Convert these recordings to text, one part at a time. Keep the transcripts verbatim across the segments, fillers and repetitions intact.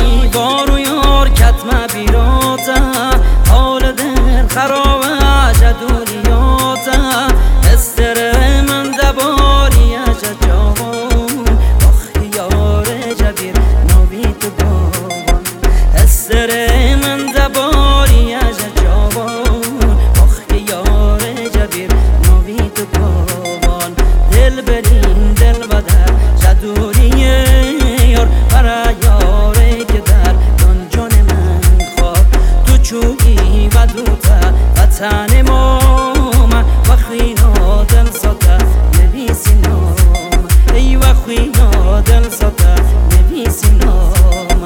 ای بارو یار کتم بیراتا حال دل خراب جدوریاتا استر من دباری ججاوان آخ یار جبیر نوی تو گوان استر من دباری ججاوان آخ یار جبیر نوی تو گوان دل برین دل بدر جدوری یار برای یاری که در جان جان من خواب تو چویی و دوتا وطن ما و خوینا دل ساته نویسی نام ای و خوینا دل ساته نویسی نام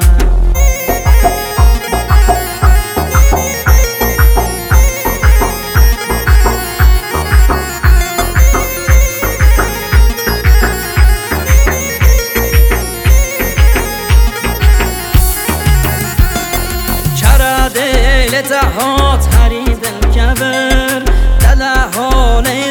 چرا دل تهات هری دل کبر دل حال